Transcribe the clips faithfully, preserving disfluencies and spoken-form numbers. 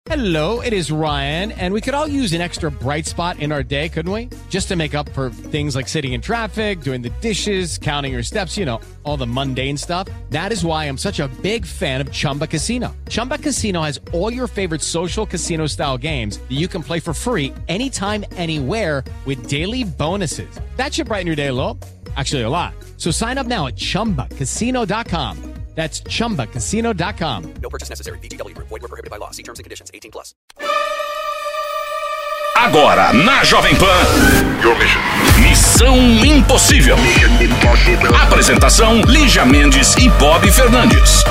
Hello, it is Ryan, and we could all use an extra bright spot in our day, couldn't we? Just to make up for things like sitting in traffic, doing the dishes, counting your steps, you know, all the mundane stuff. That is why I'm such a big fan of Chumba Casino. Chumba Casino has all your favorite social casino-style games that you can play for free anytime, anywhere with daily bonuses. That should brighten your day a little. Actually, a lot. So sign up now at chumba casino dot com. That's chumba casino dot com. No purchase necessary. V G W Group. Void where prohibited by law. See terms and conditions. eighteen plus. Agora na Jovem Pan. Your mission. Missão Impossível. Apresentação: Lígia Mendes e Bob Fernandes.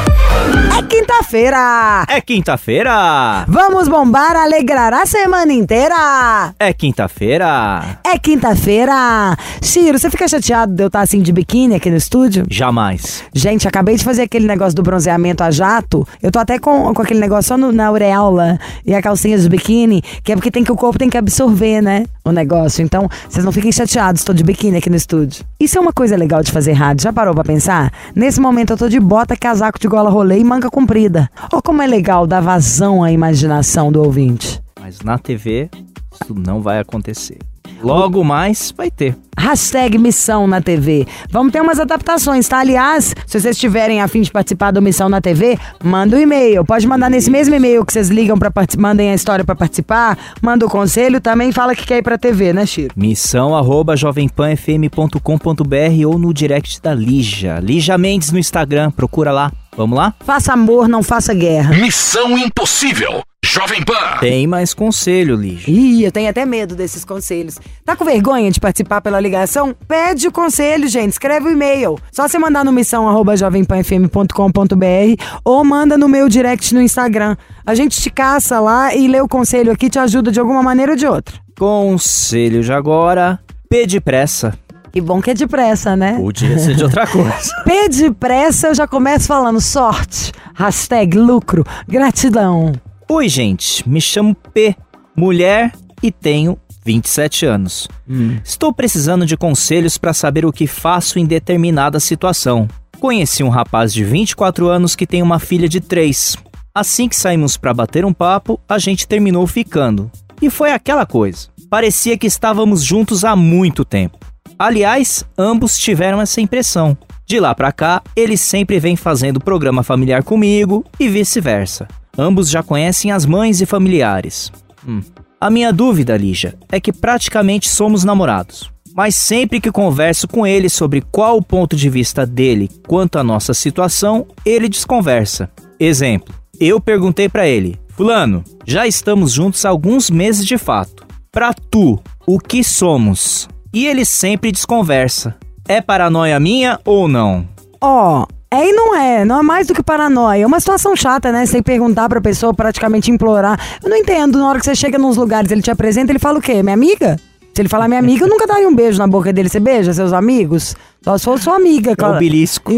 É quinta-feira! É quinta-feira! Vamos bombar, alegrar a semana inteira! É quinta-feira! É quinta-feira! Ciro, você fica chateado de eu estar assim de biquíni aqui no estúdio? Jamais. Gente, acabei de fazer aquele negócio do bronzeamento a jato. Eu tô até com, com aquele negócio só no, na auréola e a calcinha de biquíni, que é porque tem que, o corpo tem que absorver, né? O negócio. Então, vocês não fiquem chateados, tô de biquíni aqui no estúdio. Isso é uma coisa legal de fazer rádio. Já parou pra pensar? Nesse momento eu tô de bota, casaco de gola rolê e manga comprida. Ó como é legal dar vazão à imaginação do ouvinte. Mas na T V, isso não vai acontecer. Logo mais vai ter. Hashtag Missão na T V. Vamos ter umas adaptações, tá? Aliás, se vocês estiverem a fim de participar do Missão na T V, manda um e-mail. Pode mandar nesse mesmo e-mail que vocês ligam pra participar, mandem a história pra participar, manda o conselho, também fala que quer ir pra T V, né, Chiro? Missão arroba jovem pan f m ponto com ponto b r ou no direct da Lígia. Lígia Mendes no Instagram, procura lá. Vamos lá? Faça amor, não faça guerra. Missão Impossível. Jovem Pan. Tem mais conselho, Lígia. Ih, eu tenho até medo desses conselhos. Tá com vergonha de participar pela ligação? Pede o conselho, gente. Escreve o e-mail. Só você mandar no missão arroba jovem pan f m ponto com ponto b r ou manda no meu direct no Instagram. A gente te caça lá e lê o conselho aqui, te ajuda de alguma maneira ou de outra. Conselho de agora: P depressa. Que bom que é depressa, né? Podia ser de outra coisa. P depressa, eu já começo falando sorte, hashtag lucro, gratidão. Oi, gente, me chamo P, mulher e tenho vinte e sete anos. Hum. Estou precisando de conselhos para saber o que faço em determinada situação. Conheci um rapaz de vinte e quatro anos que tem uma filha de três. Assim que saímos para bater um papo, a gente terminou ficando. E foi aquela coisa. Parecia que estávamos juntos há muito tempo. Aliás, ambos tiveram essa impressão. De lá pra cá, ele sempre vem fazendo programa familiar comigo e vice-versa. Ambos já conhecem as mães e familiares. Hum. A minha dúvida, Lígia, é que praticamente somos namorados. Mas sempre que converso com ele sobre qual o ponto de vista dele quanto à nossa situação, ele desconversa. Exemplo, eu perguntei pra ele: Fulano, já estamos juntos há alguns meses de fato. Pra tu, o que somos? E ele sempre desconversa. É paranoia minha ou não? Ó, oh, é e não é. Não é mais do que paranoia. É uma situação chata, né? Você tem que perguntar pra pessoa, praticamente implorar. Eu não entendo. Na hora que você chega nos lugares, ele te apresenta, ele fala o quê? Minha amiga? Se ele falar minha amiga, eu nunca daria um beijo na boca dele. Você beija seus amigos? Só se for sua amiga, claro. É o belisco.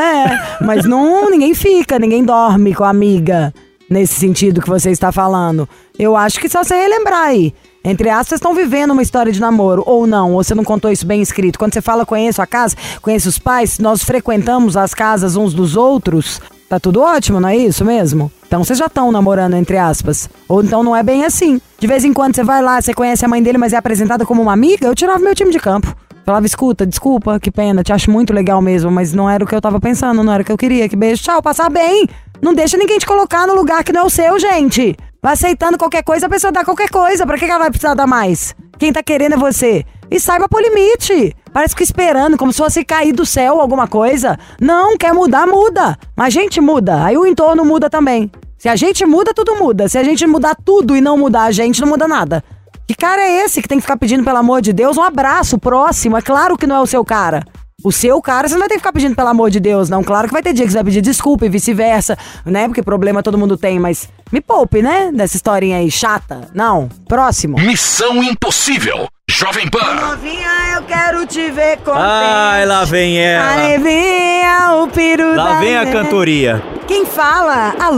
É, mas não, ninguém fica, ninguém dorme com a amiga. Nesse sentido que você está falando. Eu acho que só você relembrar aí. Entre aspas, vocês estão vivendo uma história de namoro, ou não, ou você não contou isso bem escrito. Quando você fala conheço a casa, conheço os pais, nós frequentamos as casas uns dos outros, tá tudo ótimo, não é isso mesmo? Então vocês já estão namorando, entre aspas. Ou então não é bem assim. De vez em quando você vai lá, você conhece a mãe dele, mas é apresentada como uma amiga, eu tirava meu time de campo. Falava, escuta, desculpa, que pena, te acho muito legal mesmo, mas não era o que eu tava pensando, não era o que eu queria, que beijo, tchau, passar bem. Não deixa ninguém te colocar no lugar que não é o seu, gente. Vai aceitando qualquer coisa, a pessoa dá qualquer coisa. Pra que ela vai precisar dar mais? Quem tá querendo é você. E saiba pôr limite. Parece que esperando, como se fosse cair do céu alguma coisa. Não, quer mudar, muda. Mas a gente muda, aí o entorno muda também. Se a gente muda, tudo muda. Se a gente mudar tudo e não mudar a gente, não muda nada. Que cara é esse que tem que ficar pedindo, pelo amor de Deus, um abraço próximo? É claro que não é o seu cara. O seu cara, você não vai ter que ficar pedindo pelo amor de Deus, não. Claro que vai ter dia que você vai pedir desculpa e vice-versa, né? Porque problema todo mundo tem, mas me poupe, né? Dessa historinha aí chata. Não. Próximo. Missão Impossível. Jovem Pan. Novinha, eu quero te ver contente. Ai, lá vem ela. Alevinha, o peru Lá da vem a gente. cantoria. Quem fala? A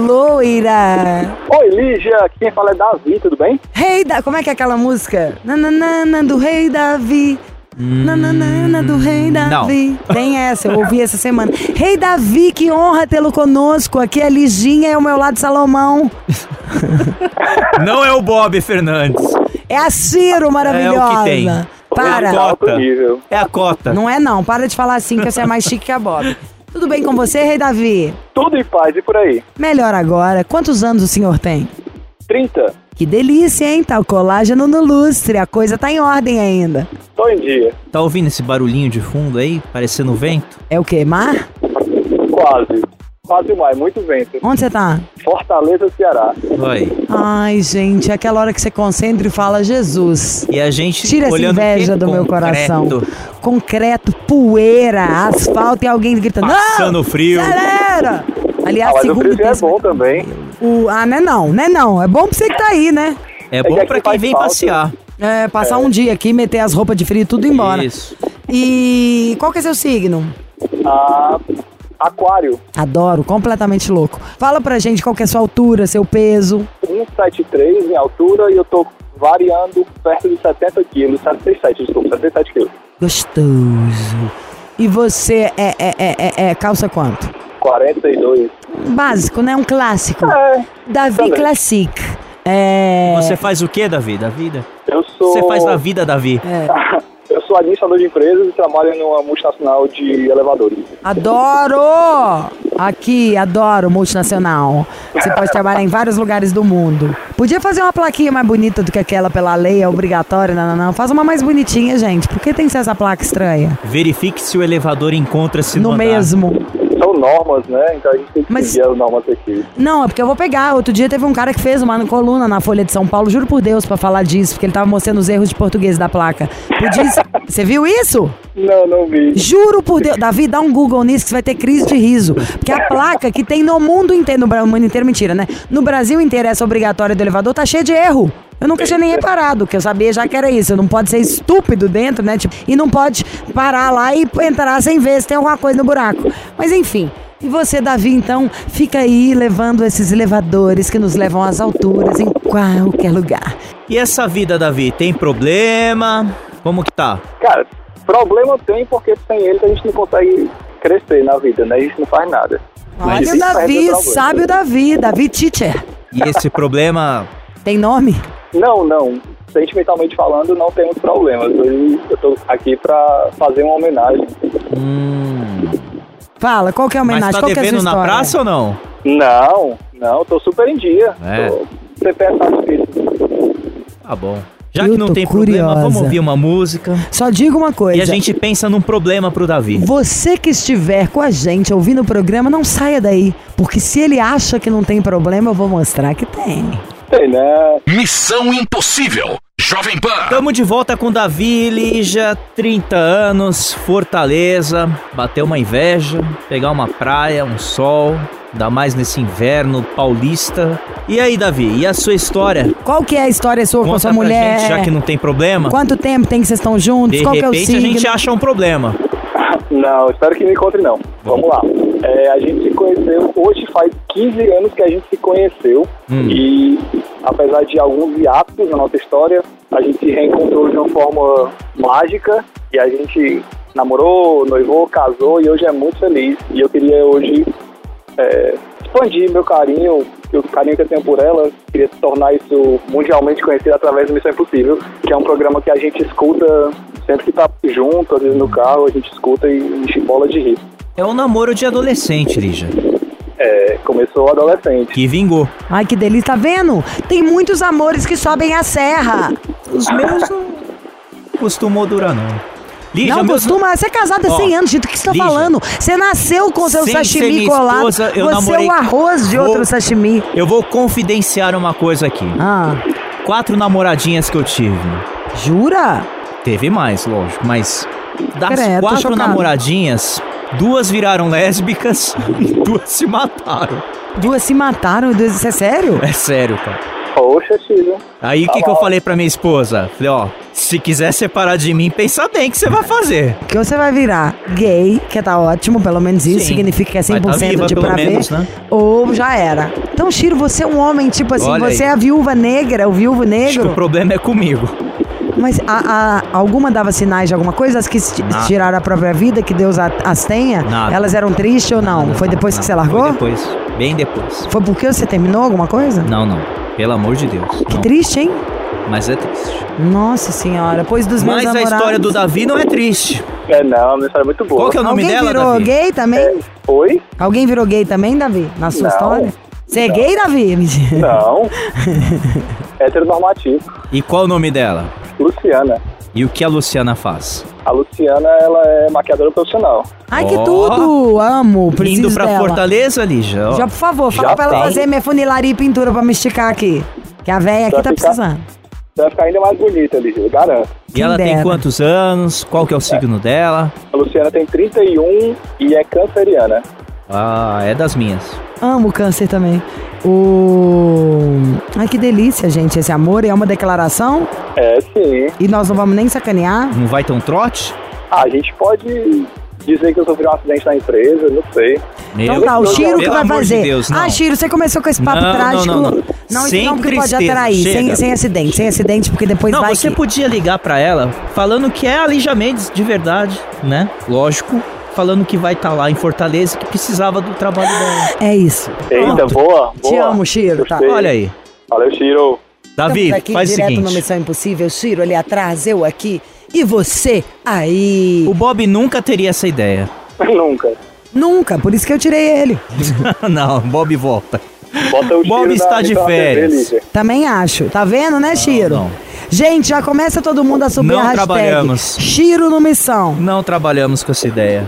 loira. Oi, Lígia, quem fala é Davi, tudo bem? Rei da... Como é que é aquela música? Nananana do Rei Davi. Hum, Nananana do Rei Davi. Não. Tem essa, eu ouvi essa semana. Rei Davi, que honra tê-lo conosco. Aqui é Liginha, é o meu lado Salomão. Não é o Bob Fernandes. É a Ciro maravilhosa. É o que tem. Para. É a Alto cota. nível. É a cota. Não é não, para de falar assim que você é mais chique que a Bob. Tudo bem com você, Rei Davi? Tudo em paz e por aí. Melhor agora. Quantos anos o senhor tem? trinta. Que delícia, hein? Tá o colágeno no lustre, a coisa tá em ordem ainda. Tô em dia. Tá ouvindo esse barulhinho de fundo aí, parecendo vento? É o quê, mar? Quase. Quase mais, muito vento. Onde você tá? Fortaleza, Ceará. Vai. Ai, gente, é aquela hora que você concentra e fala, Jesus. E a gente Tira essa olhando inveja o quê? do meu coração. Concreto, Concreto, poeira, asfalto e alguém gritando, Passando não, frio. acelera! Aliás, Ah, mas o segundo frio é terço- bom também. O, ah, não é não, não é não. É bom pra você que tá aí, né? É que bom aqui pra quem faz vem falta. passear. É, passar um dia aqui, meter as roupas de frio e tudo embora. Isso. E qual que é seu signo? Ah, aquário. Adoro, completamente louco. Fala pra gente qual que é a sua altura, seu peso. cento e setenta e três em altura e eu tô variando perto de setenta quilos. setenta e sete, desculpa, setenta e sete quilos. Gostoso. E você é, é, é, é, é calça quanto? quarenta e dois. Básico, né? Um clássico. É, Davi também. Classic. É... Você faz o que da vida? Da vida? eu sou... Você faz da vida, Davi. Eu sou administrador de empresas e trabalho numa multinacional de elevadores. Adoro! Aqui, adoro multinacional. Você pode trabalhar em vários lugares do mundo. Podia fazer uma plaquinha mais bonita do que aquela pela lei, é obrigatória, não, não, não. Faz uma mais bonitinha, gente. Por que tem que ser essa placa estranha? Verifique se o elevador encontra-se no No andar. mesmo. São normas, né? Então a gente tem que Mas- seguir as normas aqui. Não, é porque eu vou pegar. Outro dia teve um cara que fez uma coluna na Folha de São Paulo, juro por Deus, pra falar disso, porque ele tava mostrando os erros de português da placa. Podia... Você viu isso? Não, não vi. Juro por Deus. Davi, dá um Google nisso que você vai ter crise de riso. Porque a placa que tem no mundo inteiro, no Bra- mundo inteiro, mentira, né? No Brasil inteiro, essa obrigatória do elevador tá cheia de erro. Eu nunca tinha nem reparado, que eu sabia já que era isso. Não pode ser estúpido dentro, né? Tipo, e não pode parar lá e entrar sem ver se tem alguma coisa no buraco. Mas enfim. E você, Davi, então, fica aí levando esses elevadores que nos levam às alturas em qualquer lugar. E essa vida, Davi, tem problema? Como que tá? Cara, problema tem porque sem ele a gente não consegue crescer na vida, né? A gente não faz nada. Olha Mas o isso Davi, perde o problema. sabe o Davi, Davi Teacher. E esse problema... Tem nome? Não, não. Sentimentalmente falando, não temos problemas. Hoje eu tô aqui pra fazer uma homenagem. Hum... Fala, qual que é a Mas homenagem? tá qual que é a sua devendo na história? praça ou não? Não, não, tô super em dia. É. Tô C P S difícil. Tá bom. Já Eu que não tô tem problema, curiosa. vamos ouvir uma música. Só digo uma coisa. E a gente pensa num problema pro Davi. Você que estiver com a gente ouvindo o programa, não saia daí. Porque se ele acha que não tem problema, eu vou mostrar que tem. Tem, né? Missão Impossível. Jovem Pan. Tamo de volta com Davi, Lígia, trinta anos, Fortaleza. Bateu uma inveja, pegar uma praia, um sol, ainda mais nesse inverno paulista. E aí, Davi, e a sua história? Qual que é a história sua com a Conta sua pra mulher? gente, já que não tem problema. Quanto tempo tem que vocês estão juntos? De Qual que é o repente a signo? gente acha um problema. Não, espero que me encontre não. Vamos lá. É, a gente se conheceu, hoje faz quinze anos que a gente se conheceu. Hum. E apesar de alguns hiatos na nossa história, a gente se reencontrou de uma forma mágica. E a gente namorou, noivou, casou e hoje é muito feliz. E eu queria hoje é, expandir meu carinho, o carinho que eu tenho por ela. Queria tornar isso mundialmente conhecido através do Missão Impossível, que é um programa que a gente escuta sempre que tá junto, às vezes no carro, a gente escuta e enche bola de rir. É um namoro de adolescente, Lígia, É, começou adolescente. que vingou. Ai, que delícia, tá vendo? Tem muitos amores que sobem a serra. Os meus não costumou durar, não. Lígia, não meus- costuma, você é casada há Ó, cem anos, do que você tá Lígia, falando? Você nasceu com seu sem ser sashimi minha colado. esposa, eu Você namorei- é o arroz de Vou- outro sashimi. Eu vou confidenciar uma coisa aqui. Ah, Quatro namoradinhas que eu tive. jura? Teve mais, lógico, mas das Credo, tô quatro chocada. namoradinhas, duas viraram lésbicas e duas se mataram. Duas se mataram, duas... isso é sério? É sério, cara. Poxa, filho. Aí o que, que eu falei pra minha esposa? Falei, ó, se quiser separar de mim, pensa bem o que você vai fazer. Que você vai virar gay, que tá ótimo, pelo menos isso, Sim. significa que é Vai cem por cento tá viva, de pelo pra menos, ver, né? ou já era. Então, Chiro, você é um homem, tipo assim, Olha você aí. é a viúva negra, o viúvo Acho que negro. o problema é comigo. Mas a, a, alguma dava sinais de alguma coisa? As que t- tiraram a própria vida, que Deus a- as tenha? Nada. Elas eram tristes ou não? Nada, Foi depois nada, que você largou? Foi depois, bem depois. Foi porque você terminou alguma coisa? Não, não. Pelo amor de Deus. Que não. triste, hein? Mas é triste. Nossa senhora, pois dos meus Mas a namorados... história do Davi não é triste. É, não, a minha história é muito boa. Qual que é o nome Alguém dela, virou Davi? gay também? É, oi? Alguém virou gay também, Davi? Na sua Não. história? Você é gay, Davi? Não. Heteronormativo. E qual o nome dela? Luciana. E o que a Luciana faz? A Luciana, ela é maquiadora profissional. Ai, que Ó. tudo! Amo, preciso Indo pra dela. Fortaleza, Lígia? ó. Já, por favor, fala Já pra ela tem. fazer minha funilaria e pintura pra me esticar aqui. Que a véia aqui Vai tá ficar- precisando. Você vai ficar ainda mais bonita, Lígia, eu garanto. E ela Quem tem dera. quantos anos? Qual que é o signo dela? A Luciana tem trinta e um e é canceriana. Ah, é das minhas. Amo câncer também. O... Ai, que delícia, gente, esse amor. É uma declaração É, sim. e nós não vamos nem sacanear. Não vai ter um trote? Ah, a gente pode dizer que eu sofri um acidente na empresa, não sei. Meu Então tá, o Deus, Chiro que pelo vai amor fazer. De Deus, não. Ah, Chiro, você começou com esse papo Não, não, trágico. não, não. Não, isso Sem não, porque pode tristeza, atrair. Sem, chega. sem acidente, sem acidente, porque depois Não, vai você que... podia ligar pra ela falando que é a Lígia Mendes de verdade, né? Lógico. Falando que vai estar lá em Fortaleza, que precisava do trabalho dela. É isso. Eita, boa, boa. Te amo, Chiro, tá? Gostei. Olha aí. Valeu, Chiro. Davi, Estamos aqui faz o direto no seguinte. Missão Impossível. Chiro ali atrás, eu aqui e você aí. O Bob nunca teria essa ideia. Nunca. Nunca, por isso que eu tirei ele. Não, Bob volta. Bota o Bob Chiro está na, de então na T V, férias. Lígia. Também acho. Tá vendo, né, Chiro? não. Gente, já começa todo mundo a subir Não a hashtag. trabalhamos. Chiro no Missão. Não trabalhamos com essa ideia.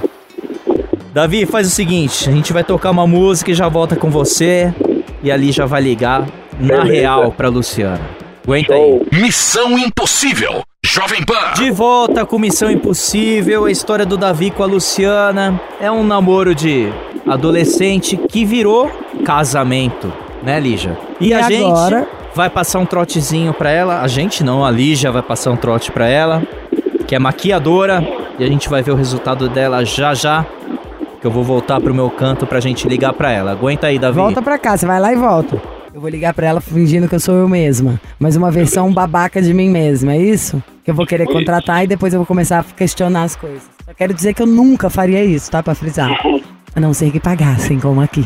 Davi, faz o seguinte, a gente vai tocar uma música e já volta com você. E ali já vai ligar na Beleza. real pra Luciana. Aguenta Show. aí. Missão Impossível. Jovem Pan. De volta com Missão Impossível, a história do Davi com a Luciana. É um namoro de adolescente que virou casamento, né, Lígia? E, E a gente agora? vai passar um trotezinho pra ela. A gente não, a Lígia vai passar um trote pra ela, que é maquiadora. E a gente vai ver o resultado dela já já. Que eu vou voltar pro meu canto pra gente ligar pra ela. Aguenta aí, Davi. Volta pra cá, você vai lá e volta. Eu vou ligar pra ela fingindo que eu sou eu mesma. Mas uma versão babaca de mim mesma, é isso? Que eu vou querer contratar e depois eu vou começar a questionar as coisas. Só quero dizer que eu nunca faria isso, tá? Pra frisar. A não ser que pagassem, como aqui.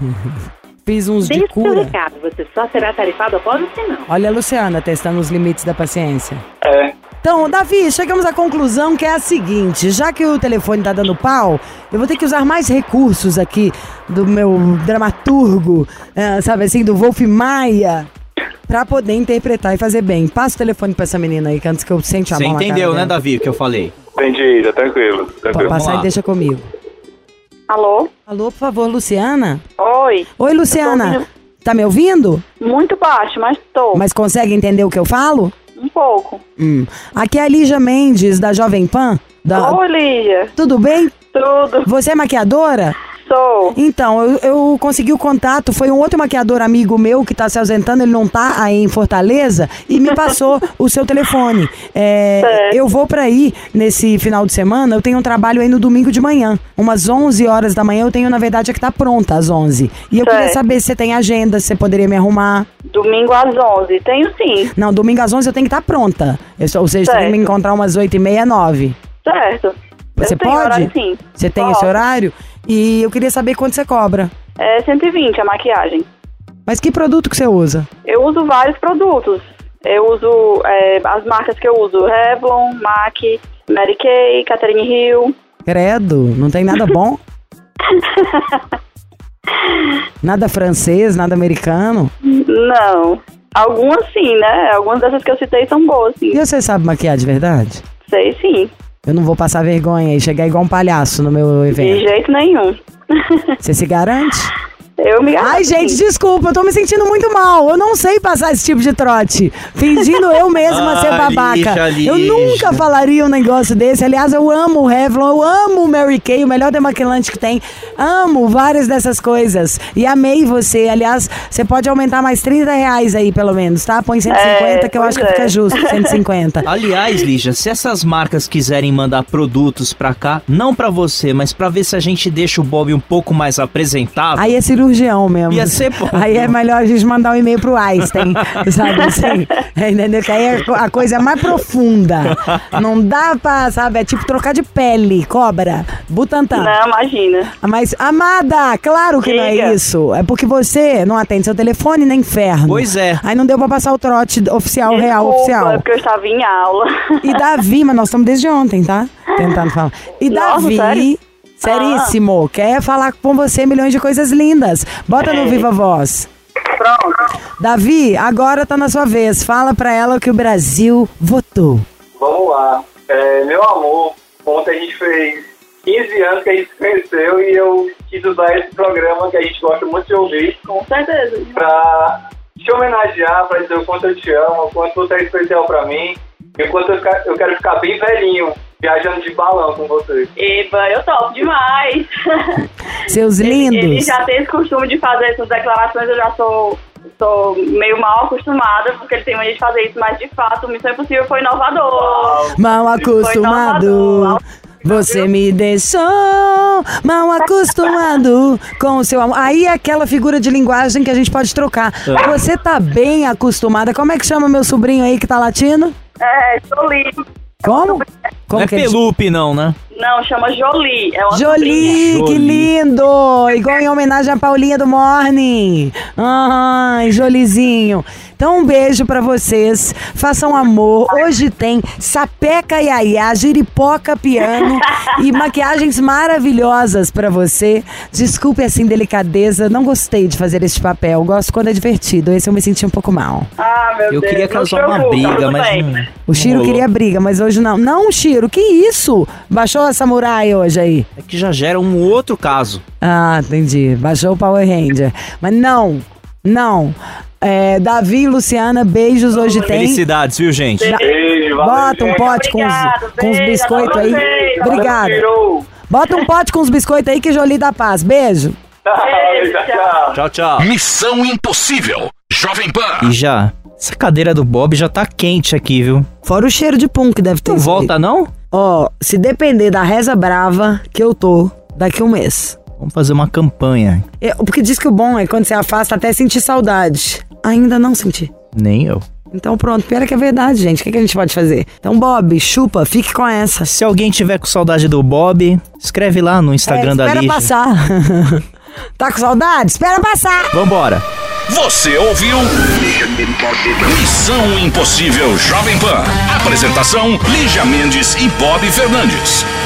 Fiz uns de Deixe seu cura. recado, você só será tarifado após o final. Olha a Luciana testando os limites da paciência. É. Então, Davi, chegamos à conclusão que é a seguinte: já que o telefone tá dando pau, eu vou ter que usar mais recursos aqui do meu dramaturgo, eh, sabe assim, do Wolf Maia, pra poder interpretar e fazer bem. Passa o telefone pra essa menina aí, que antes que eu sente a Você mão na entendeu, cara né, dela. Davi, o que eu falei? Entendi, tá tranquilo. Pode tranquilo. passar Vamos e lá. deixa comigo. Alô? Alô, por favor, Luciana? Oi. Oi, Luciana. ouvindo. Tá me ouvindo? Muito baixo, mas tô. Mas consegue entender o que eu falo? Um pouco. Hum. Aqui é a Lígia Mendes, da Jovem Pan. Da... Oi, Lígia. Tudo bem? Tudo. Você é maquiadora? Sou. Então, eu, eu consegui o contato, foi um outro maquiador amigo meu que tá se ausentando, ele não tá aí em Fortaleza, e me passou o seu telefone. É, Certo. eu vou pra aí nesse final de semana, eu tenho um trabalho aí no domingo de manhã. Umas onze horas da manhã eu tenho, na verdade, é que tá pronta às onze. E eu Certo. queria saber se você tem agenda, se você poderia me arrumar. Domingo às onze. Tenho sim. Não, domingo às onze eu tenho que estar pronta. Eu, sou- ou seja, você tem que me Certo. encontrar umas oito e meia, nove. Certo. Você Eu tenho pode? horário, sim. Você tem Posso. esse horário? E eu queria saber quanto você cobra. É cento e vinte a maquiagem. Mas que produto que você usa? Eu uso vários produtos. Eu uso é, as marcas que eu uso. Revlon, MAC, Mary Kay, Catherine Hill. Credo, não tem nada bom? Nada francês, nada americano? Não. Algumas sim, né? Algumas dessas que eu citei são boas, sim. E você sabe maquiar de verdade? Sei sim. Eu não vou passar vergonha e chegar igual um palhaço no meu De evento. jeito nenhum. Você se garante? Eu me garanto, Ai, gente, sim. desculpa, eu tô me sentindo muito mal. Eu não sei passar esse tipo de trote. Fingindo eu mesma ser Ah, babaca. Lígia, Eu Lígia. nunca falaria um negócio desse. Aliás, eu amo o Revlon, eu amo o Mary Kay, o melhor demaquilante que tem. Amo várias dessas coisas. E amei você. Aliás, você pode aumentar mais trinta reais aí, pelo menos, tá? Põe cento e cinquenta, É, que eu pois acho que é. fica justo, cento e cinquenta. Aliás, Lígia, se essas marcas quiserem mandar produtos pra cá, não pra você, mas pra ver se a gente deixa o Bob um pouco mais apresentável, Aí é cirurgia. cirurgião mesmo. Ia ser bom. Aí é melhor a gente mandar um e-mail pro Einstein, sabe assim? Entendeu? Que aí é a coisa mais profunda. Não dá pra, sabe, é tipo trocar de pele, cobra, Butantan. Não, imagina. Mas, amada, claro que não é Diga. isso. É porque você não atende seu telefone nem inferno. Pois é. Aí não deu pra passar o trote oficial, real, Desculpa, oficial. é porque eu estava em aula. E Davi, mas nós estamos desde ontem, tá? Tentando falar. E Nossa, Davi, sério? seríssimo, quer falar com você milhões de coisas lindas. Bota no Viva Voz. Pronto. Davi, agora tá na sua vez. Fala pra ela que o Brasil votou. Vamos lá. É, meu amor, ontem a gente fez quinze anos que a gente se conheceu e eu quis usar esse programa que a gente gosta muito de ouvir Com certeza. pra te homenagear, pra dizer o quanto eu te amo, o quanto você é especial pra mim e o quanto eu, ficar- eu quero ficar bem velhinho, viajando de balão com você. Eba, eu topo demais. Seus Ele, lindos. ele já tem esse costume de fazer essas declarações, eu já sou, sou meio mal acostumada, porque ele tem mania de fazer isso, mas de fato, Missão Impossível foi inovador. Mal acostumado. inovador. Você me deixou mal acostumado com o seu amor. Aí é aquela figura de linguagem que a gente pode trocar. Você tá bem acostumada. Como é que chama meu sobrinho aí que tá latindo? É, Jolie. Como? Não Como é que ele Pelupe, não, né? Não, chama Jolie. É uma Jolie, Jolie. que lindo! Igual em homenagem à Paulinha do Morning. Ai, Jolizinho. Então um beijo pra vocês. Façam amor. Hoje tem sapeca iaiá, giripoca piano e maquiagens maravilhosas pra você. Desculpe essa indelicadeza. Não gostei de fazer este papel. Gosto quando é divertido. Esse eu me senti um pouco mal. Ah, meu Eu Deus. queria não causar se uma preocupe, tá briga, tudo mas bem. não. O Chiro não rolou. queria briga, mas hoje não. Não, Chiro, que isso? Baixou a samurai hoje aí? É que já gera um outro caso. Ah, entendi. Baixou o Power Ranger. Mas não, não. É, Davi e Luciana, beijos hoje tem. Felicidades, viu, gente? Beijo, valeu, Bota um gente. pote com os, Obrigado, com os beijo, biscoitos adoro aí. vocês. Obrigada. Tirou. Bota um pote com os biscoitos aí que Jolie dá paz. Beijo. Beijo, tchau. Tchau, tchau. Missão Impossível. Jovem Pan. E já, essa cadeira do Bob já tá quente aqui, viu? Fora o cheiro de pum que deve ter. Não isso aí. volta, não? Ó, se depender da reza brava que eu tô daqui um mês. Vamos fazer uma campanha. Eu- porque diz que o bom é quando você afasta até sentir saudade. Ainda não senti. Nem eu. Então pronto, pior é que é verdade, gente. O que, que a gente pode fazer? Então, Bob, chupa, fique com essa. Se alguém tiver com saudade do Bob, escreve lá no Instagram É, da espera Lígia. passar. Tá com saudade? Espera passar. Vambora. Você ouviu? Missão Impossível Jovem Pan. Apresentação: Lígia Mendes e Bob Fernandes.